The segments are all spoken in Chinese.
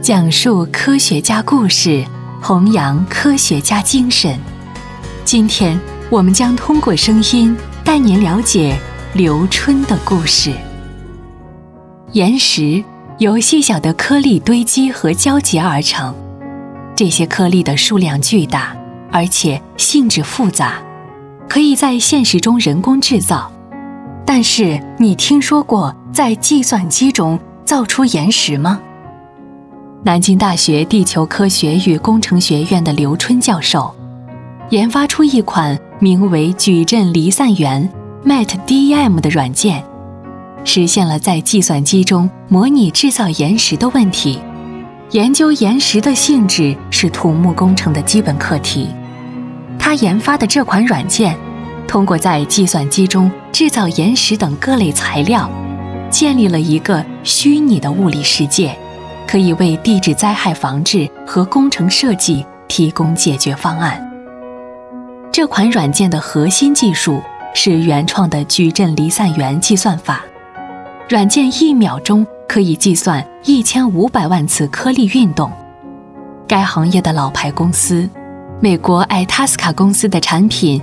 讲述科学家故事，弘扬科学家精神。今天我们将通过声音带您了解刘春的故事。岩石由细小的颗粒堆积和交结而成，这些颗粒的数量巨大，而且性质复杂，可以在现实中人工制造。但是你听说过在计算机中造出岩石吗？南京大学地球科学与工程学院的刘春教授研发出一款名为矩阵离散元 MATDEM 的软件，实现了在计算机中模拟制造岩石的问题。研究岩石的性质是土木工程的基本课题。他研发的这款软件通过在计算机中制造岩石等各类材料，建立了一个虚拟的物理世界，可以为地质灾害防治和工程设计提供解决方案。这款软件的核心技术是原创的矩阵离散元计算法，软件1秒钟可以计算1500万次颗粒运动。该行业的老牌公司美国艾塔斯卡公司的产品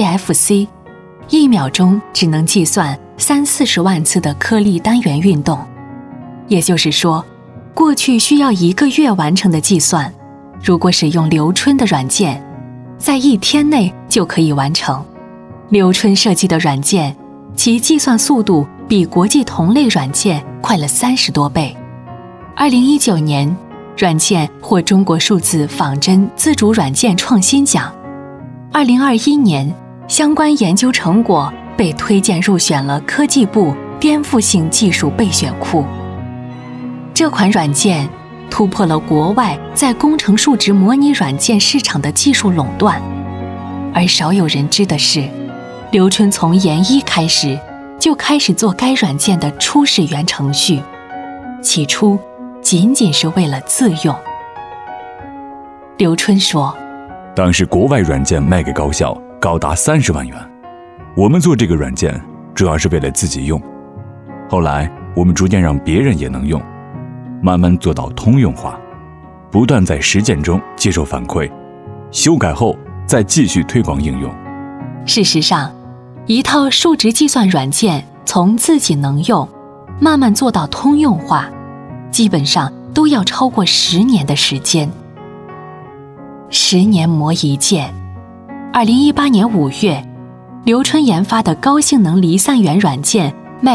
PFC 1秒钟只能计算30-40万次的颗粒单元运动，也就是说，过去需要1个月完成的计算，如果使用刘春的软件，在1天内就可以完成。刘春设计的软件，其计算速度比国际同类软件快了30多倍。2019年，软件获中国数字仿真自主软件创新奖。2021年，相关研究成果被推荐入选了科技部颠覆性技术备选库。这款软件突破了国外在工程数值模拟软件市场的技术垄断。而少有人知的是，刘春从研一开始就开始做该软件的初始源程序，起初仅仅是为了自用。刘春说， 当时国外软件卖给高校高达30万元，我们做这个软件主要是为了自己用，后来我们逐渐让别人也能用，慢慢做到通用化，不断在实践中接受反馈，修改后再继续推广应用。 事实上，一套数值计算软件从自己能用慢慢做到通用化，基本上都要超过10年的时间。10年磨一剑。2018年5月，刘春研发的高性能离散元软件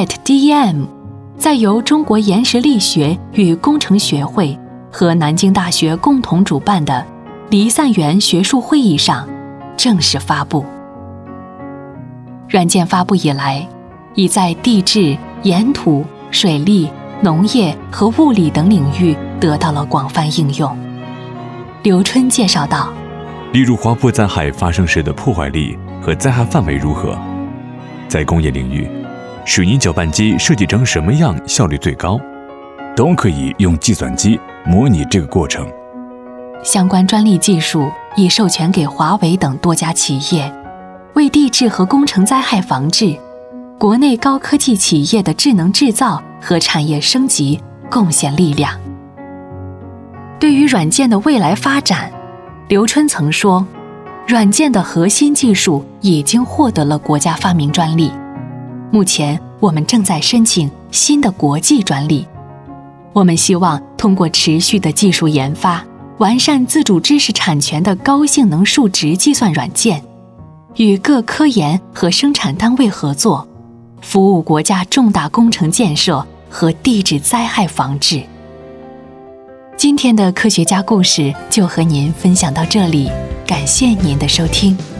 MATDEM 在由中国岩石力学与工程学会和南京大学共同主办的离散元学术会议上正式发布。软件发布以来，已在地质、岩土、水利、农业和物理等领域得到了广泛应用。刘春介绍道， 例如滑坡灾害发生时的破坏力和灾害范围如何，在工业领域，水泥搅拌机设计成什么样效率最高， 都可以用计算机模拟这个过程。 相关专利技术已授权给华为等多家企业，为地质和工程灾害防治、国内高科技企业的智能制造和产业升级贡献力量。对于软件的未来发展，刘春曾说，软件的核心技术已经获得了国家发明专利，目前我们正在申请新的国际专利。我们希望通过持续的技术研发，完善自主知识产权的高性能数值计算软件，与各科研和生产单位合作，服务国家重大工程建设和地质灾害防治。今天的科学家故事就和您分享到这里，感谢您的收听。